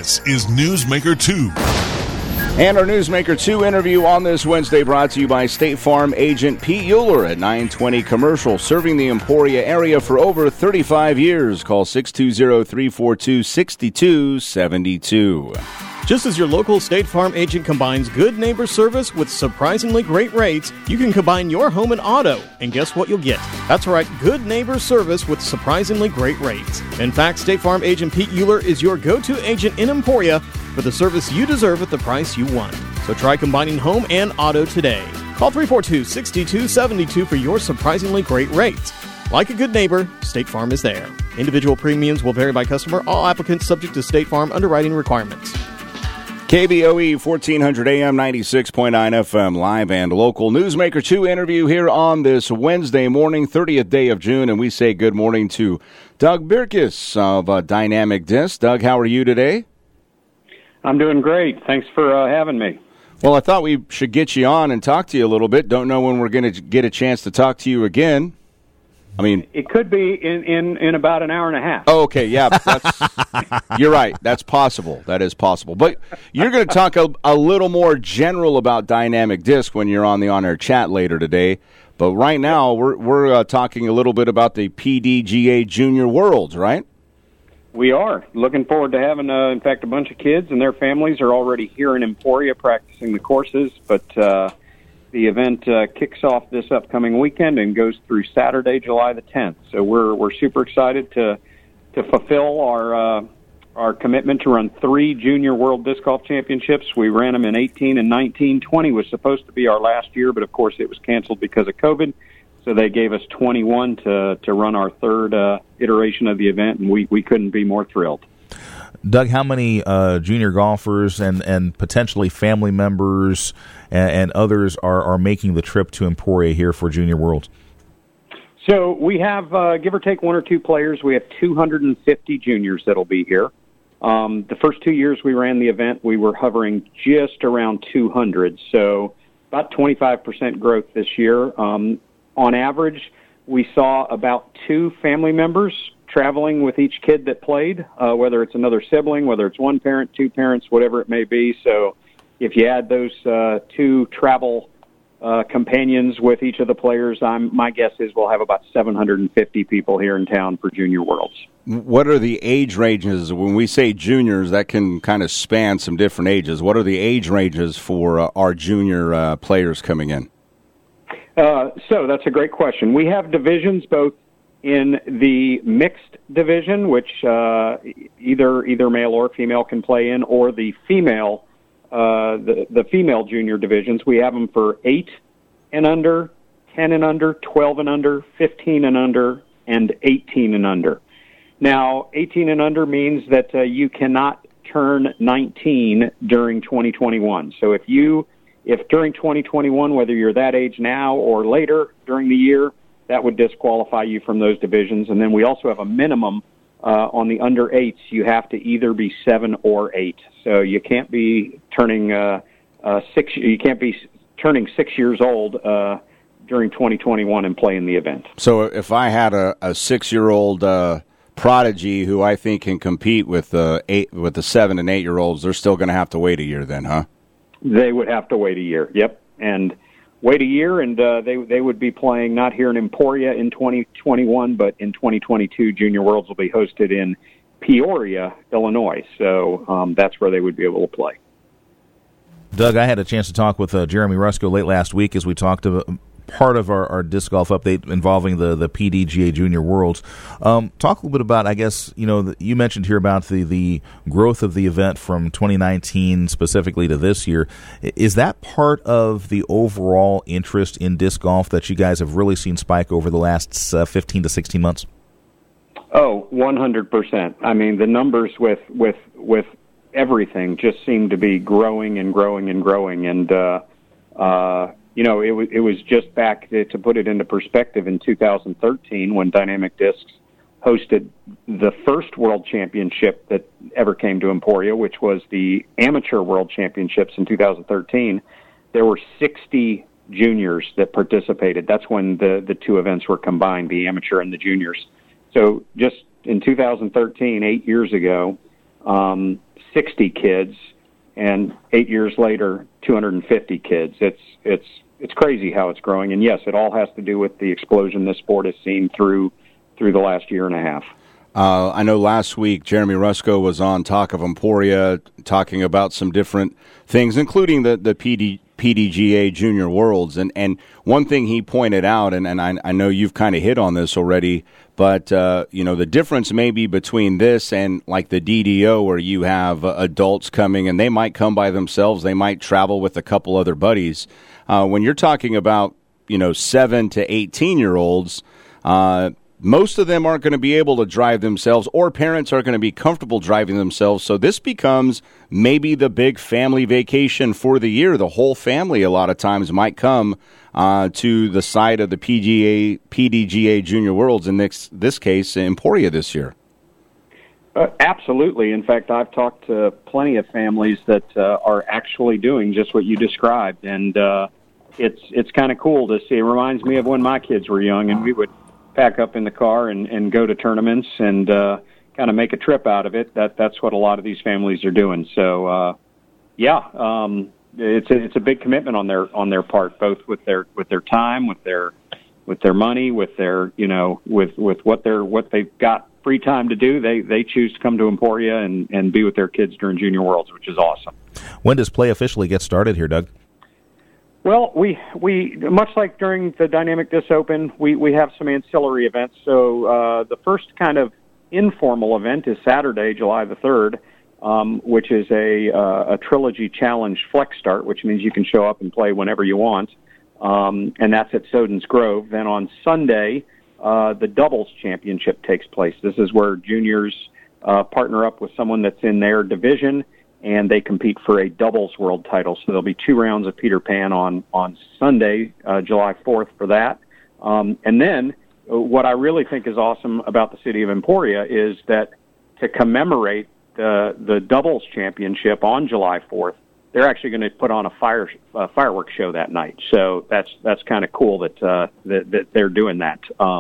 This is Newsmaker 2. And our Newsmaker 2 interview on this Wednesday brought to you by State Farm agent Pete Euler at 920 Commercial, serving the Emporia area for over 35 years. Call 620-342-6272. Just as your local State Farm agent combines good neighbor service with surprisingly great rates, you can combine your home and auto, and guess what you'll get? That's right, good neighbor service with surprisingly great rates. In fact, State Farm agent Pete Euler is your go-to agent in Emporia for the service you deserve at the price you want. So try combining home and auto today. Call 342-6272 for your surprisingly great rates. Like a good neighbor, State Farm is there. Individual premiums will vary by customer. All applicants subject to State Farm underwriting requirements. KBOE 1400 AM 96.9 FM live and local Newsmaker 2 interview here on this Wednesday morning, 30th day of June, and we say good morning to Doug Birkus of Dynamic Disc. Doug, how are you today? I'm doing great. Thanks for having me. Well, I thought we should get you on and talk to you a little bit. Don't know when we're going to get a chance to talk to you again. I mean, it could be in about an hour and a half. Oh, okay, yeah, you're right. That's possible. That is possible. But you're going to talk a little more general about Dynamic Disc when you're on the on-air chat later today. But right now, we're talking a little bit about the PDGA Junior Worlds, right? We are looking forward to having, in fact, a bunch of kids and their families are already here in Emporia practicing the courses, but the event kicks off this upcoming weekend and goes through Saturday, July the 10th. So we're super excited to fulfill our commitment to run 3 Junior World Disc Golf Championships. We ran them in 18 and 19. 20 was supposed to be our last year, but of course it was canceled because of COVID. So they gave us 21 to run our third iteration of the event, and we couldn't be more thrilled. Doug, how many junior golfers and potentially family members and others are making the trip to Emporia here for Junior Worlds? So we have, give or take 1 or 2 players, we have 250 juniors that'll be here. The first 2 years we ran the event, we were hovering just around 200, so about 25% growth this year. On average, we saw about 2 family members traveling with each kid that played, whether it's another sibling, whether it's 1 parent, 2 parents, whatever it may be. So if you add those 2 travel companions with each of the players, my guess is we'll have about 750 people here in town for Junior Worlds. What are the age ranges? When we say juniors, that can kind of span some different ages. What are the age ranges for our junior players coming in? So that's a great question. We have divisions both in the mixed division, which either male or female can play in, or the female the female junior divisions. We have them for 8 and under, 10 and under, 12 and under, 15 and under, and 18 and under. Now, 18 and under means that you cannot turn 19 during 2021. So if during 2021, whether you're that age now or later during the year, that would disqualify you from those divisions. And then we also have a minimum on the under 8s. You have to either be 7 or 8. So you can't be turning 6. You can't be turning 6 years old during 2021 and playing the event. So if I had a 6-year-old prodigy who I think can compete with the 7 and 8-year-olds, they're still going to have to wait a year then, huh? They would have to wait a year. Yep, and wait a year, and they would be playing not here in Emporia in 2021, but in 2022. Junior Worlds will be hosted in Peoria, Illinois. So that's where they would be able to play. Doug, I had a chance to talk with Jeremy Rusko late last week as we talked about part of our disc golf update involving the PDGA Junior Worlds. Talk a little bit about, I guess, you mentioned here about the growth of the event from 2019 specifically to this year. Is that part of the overall interest in disc golf that you guys have really seen spike over the last 15 to 16 months? Oh, 100%. I mean, the numbers with everything just seem to be growing and growing and growing. And, it was just back, to put it into perspective, in 2013 when Dynamic Discs hosted the first World Championship that ever came to Emporia, which was the Amateur World Championships in 2013. There were 60 juniors that participated. That's when the 2 events were combined, the amateur and the juniors. So just in 2013, 8 years ago, 60 kids, and 8 years later, 250 kids. It's crazy how it's growing, and yes, it all has to do with the explosion this sport has seen through the last year and a half. I know last week Jeremy Rusko was on Talk of Emporia talking about some different things, including the PDGA Junior Worlds. And one thing he pointed out, and I know you've kind of hit on this already, but the difference maybe between this and like the DDO, where you have adults coming and they might come by themselves, they might travel with a couple other buddies. When you're talking about 7 to 18-year-olds, most of them aren't going to be able to drive themselves, or parents aren't going to be comfortable driving themselves. So this becomes maybe the big family vacation for the year. The whole family a lot of times might come to the site of the PDGA Junior Worlds, in this case, Emporia this year. Absolutely. In fact, I've talked to plenty of families that are actually doing just what you described, and it's kind of cool to see. It reminds me of when my kids were young, and we would pack up in the car and go to tournaments and kind of make a trip out of it. That's what a lot of these families are doing. So, it's a big commitment on their part, both with their time, with their money, with their with what they've got free time to do. They choose to come to Emporia and be with their kids during Junior Worlds, which is awesome. When does play officially get started here, Doug? Well, we much like during the Dynamic Disc Open, we have some ancillary events. So the first kind of informal event is Saturday, July the 3rd, which is a Trilogy Challenge Flex Start, which means you can show up and play whenever you want, and that's at Soden's Grove. Then on Sunday, the Doubles Championship takes place. This is where juniors partner up with someone that's in their division, and they compete for a doubles world title. So there'll be 2 rounds of Peter Pan on Sunday, July 4th for that. And then what I really think is awesome about the city of Emporia is that to commemorate the doubles championship on July 4th, they're actually going to put on a fireworks show that night. So that's kind of cool that they're doing that.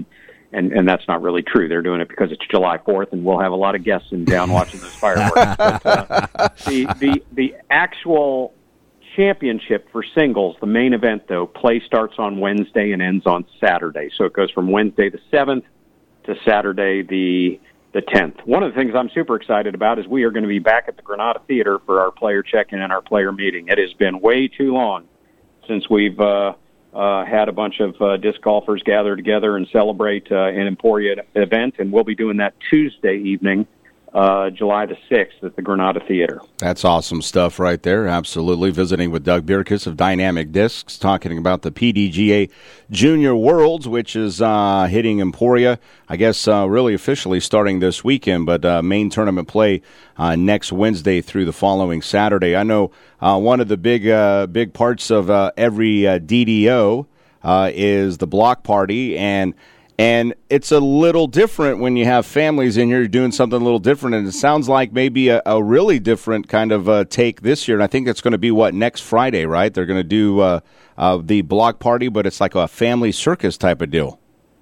And that's not really true. They're doing it because it's July 4th, and we'll have a lot of guests in town watching those fireworks. But, the actual championship for singles, the main event, though, play starts on Wednesday and ends on Saturday. So it goes from Wednesday the 7th to Saturday the 10th. One of the things I'm super excited about is we are going to be back at the Granada Theater for our player check-in and our player meeting. It has been way too long since we've had a bunch of disc golfers gather together and celebrate an Emporia event, and we'll be doing that Tuesday evening, July the 6th at the Granada Theater. That's awesome stuff right there. Absolutely. Visiting with Doug Bierkus of Dynamic Discs, talking about the PDGA Junior Worlds, which is hitting Emporia, I guess really officially starting this weekend, but main tournament play next Wednesday through the following Saturday. I know one of the big parts of every DDO is the block party, and it's a little different when you have families in here doing something a little different, and it sounds like maybe a really different kind of take this year. And I think it's going to be, next Friday, right? They're going to do the block party, but it's like a family circus type of deal.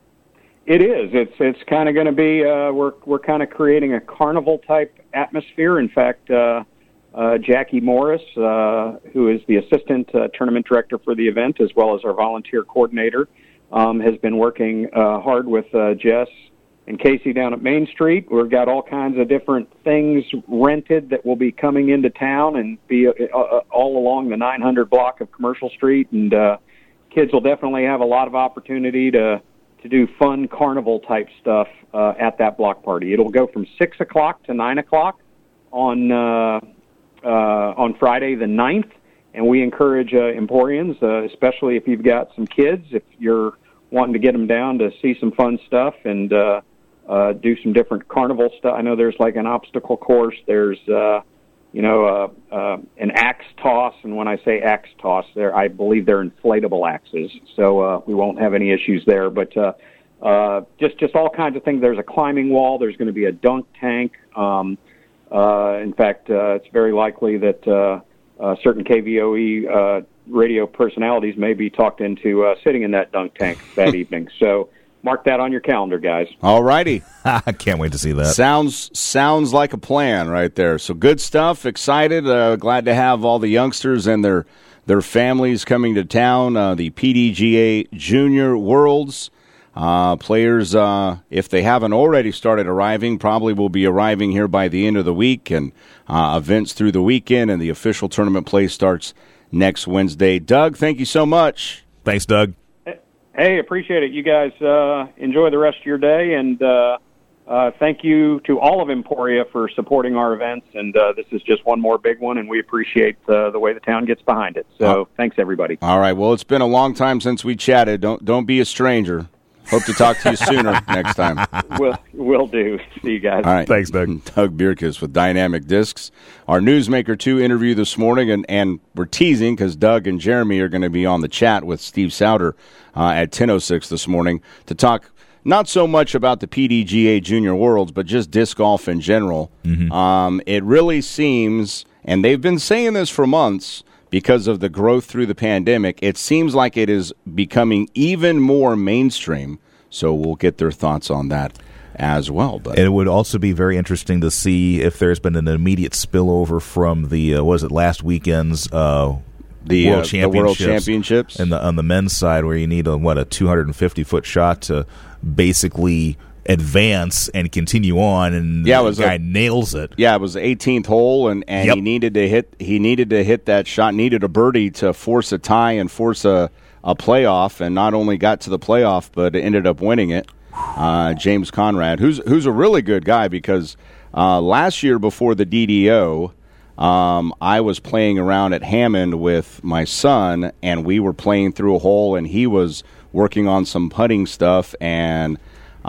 It is. It's kind of going to be, we're kind of creating a carnival-type atmosphere. In fact, Jackie Morris, who is the assistant tournament director for the event, as well as our volunteer coordinator, has been working hard with Jess and Casey down at Main Street. We've got all kinds of different things rented that will be coming into town and be all along the 900 block of Commercial Street. And kids will definitely have a lot of opportunity to do fun carnival-type stuff at that block party. It'll go from 6 o'clock to 9 o'clock on Friday the 9th. And we encourage Emporians, especially if you've got some kids, if you're wanting to get them down to see some fun stuff and do some different carnival stuff. I know there's like an obstacle course. There's, an axe toss. And when I say axe toss, I believe they're inflatable axes. So we won't have any issues there. But just all kinds of things. There's a climbing wall. There's going to be a dunk tank. In fact, it's very likely that certain KVOE radio personalities may be talked into sitting in that dunk tank that evening. So Mark that on your calendar, guys. All righty. I can't wait to see that. Sounds like a plan right there. So good stuff. Excited. Glad to have all the youngsters and their families coming to town. The PDGA Junior Worlds. Players, if they haven't already started arriving, probably will be arriving here by the end of the week, and events through the weekend, and the official tournament play starts next Wednesday. Doug, thank you so much. Thanks, Doug. Hey, appreciate it. You guys enjoy the rest of your day, and thank you to all of Emporia for supporting our events, and this is just one more big one, and we appreciate the way the town gets behind it. So thanks, everybody. All right, well, it's been a long time since we chatted. Don't be a stranger. Hope to talk to you sooner next time. Will do. See you guys. All right. Thanks, Doug. Doug Bierkes with Dynamic Discs. Our Newsmaker 2 interview this morning, and we're teasing because Doug and Jeremy are going to be on the chat with Steve Sauter at 10:06 this morning to talk not so much about the PDGA Junior Worlds, but just disc golf in general. Mm-hmm. It really seems, and they've been saying this for months, because of the growth through the pandemic, it seems like it is becoming even more mainstream. So we'll get their thoughts on that as well. But it would also be very interesting to see if there's been an immediate spillover from the last weekend's World Championships, and on the men's side, where you need a 250-foot shot to basically advance and continue on, and the guy nails it. Yeah, it was the 18th hole, and yep. he needed to hit that shot, needed a birdie to force a tie and force a playoff, and not only got to the playoff, but ended up winning it. James Conrad, who's a really good guy, because last year before the DDO, I was playing around at Hammond with my son, and we were playing through a hole, and he was working on some putting stuff, and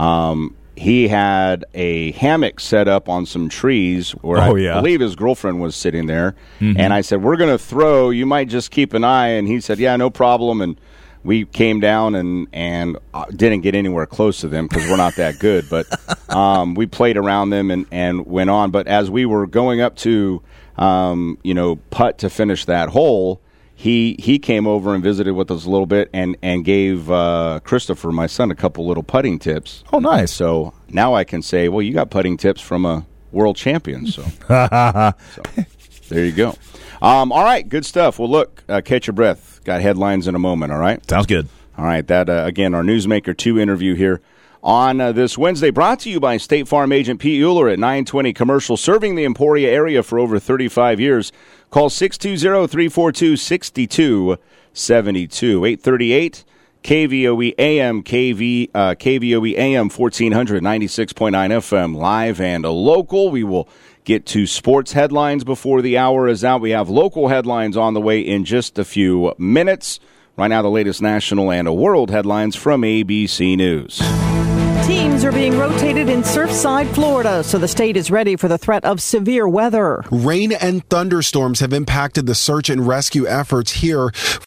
he had a hammock set up on some trees where I believe his girlfriend was sitting there. Mm-hmm. And I said, we're going to throw. You might just keep an eye. And he said, yeah, no problem. And we came down and didn't get anywhere close to them because we're not that good. But we played around them and went on. But as we were going up to, putt to finish that hole, He came over and visited with us a little bit and gave Christopher, my son, a couple little putting tips. Oh, nice. So now I can say, well, you got putting tips from a world champion. So, there you go. All right, good stuff. Well, look, catch your breath. Got headlines in a moment, all right? Sounds good. All right, that, again, our Newsmaker 2 interview here on this Wednesday, brought to you by State Farm agent Pete Euler at 920 Commercial, serving the Emporia area for over 35 years. Call 620-342-6272, 838 KVOE AM, KVOE AM 1400, 96.9 FM, live and local. We will get to sports headlines before the hour is out. We have local headlines on the way in just a few minutes. Right now, the latest national and world headlines from ABC News. Teams are being rotated in Surfside, Florida, so the state is ready for the threat of severe weather. Rain and thunderstorms have impacted the search and rescue efforts here.